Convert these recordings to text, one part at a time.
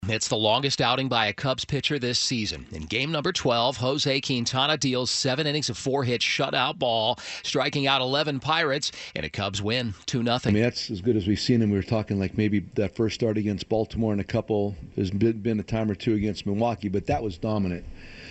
It's the longest outing by a Cubs pitcher this season. In game number 12, Jose Quintana deals 7 innings of 4-hit shutout ball, striking out 11 Pirates in a Cubs win, 2-0. I mean, that's as good as we've seen him. We were talking like maybe that first start against Baltimore and a couple. There's been a time or two against Milwaukee, but that was dominant.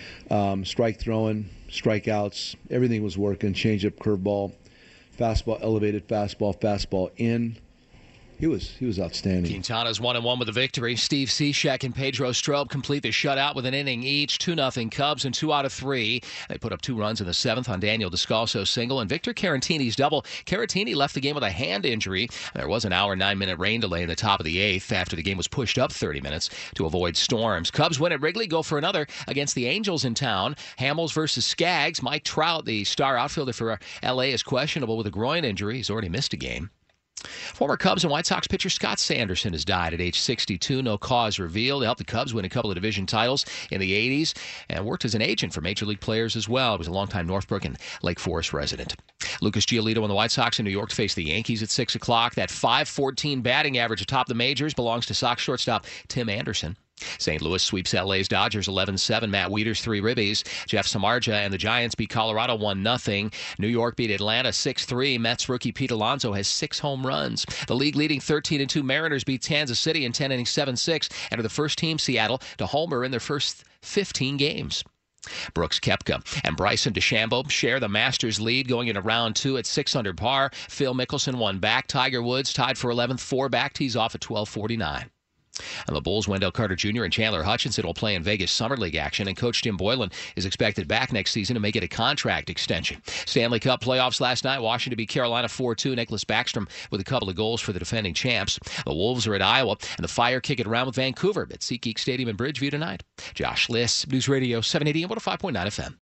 Strike throwing, strikeouts, everything was working. Changeup, curveball, fastball, elevated fastball in. He was outstanding. Quintana's 1-1 with a victory. Steve Cishek and Pedro Strop complete the shutout with an inning each. 2-0 Cubs in 2 out of 3. They put up 2 runs in the 7th on Daniel Descalso's single and Victor Caratini's double. Caratini left the game with a hand injury. There was an hour, 9-minute rain delay in the top of the 8th after the game was pushed up 30 minutes to avoid storms. Cubs win at Wrigley, go for another against the Angels in town. Hamels versus Skaggs. Mike Trout, the star outfielder for L.A., is questionable with a groin injury. He's already missed a game. Former Cubs and White Sox pitcher Scott Sanderson has died at age 62. No cause revealed. He helped the Cubs win a couple of division titles in the 80s and worked as an agent for Major League players as well. He was a longtime Northbrook and Lake Forest resident. Lucas Giolito and the White Sox in New York face the Yankees at 6 o'clock. That .514 batting average atop the majors belongs to Sox shortstop Tim Anderson. St. Louis sweeps LA's Dodgers 11-7. Matt Wieters 3 ribbies. Jeff Samardzija and the Giants beat Colorado 1-0. New York beat Atlanta 6-3. Mets rookie Pete Alonso has 6 home runs. The league-leading 13-2 Mariners beat Kansas City in 10 innings 7-6 and are the first team, Seattle, to homer in their first 15 games. Brooks Koepka and Bryson DeChambeau share the Masters lead going into round 2 at 6 under par. Phil Mickelson won back. Tiger Woods tied for 11th, 4 back, tees off at 12:49. And the Bulls, Wendell Carter Jr. and Chandler Hutchinson will play in Vegas Summer League action, and Coach Jim Boylan is expected back next season to make it a contract extension. Stanley Cup playoffs last night. Washington beat Carolina 4-2. Nicholas Backstrom with a couple of goals for the defending champs. The Wolves are at Iowa, and the Fire kick it around with Vancouver at SeatGeek Stadium in Bridgeview tonight. Josh Liss, News Radio 780 and 105.9 FM.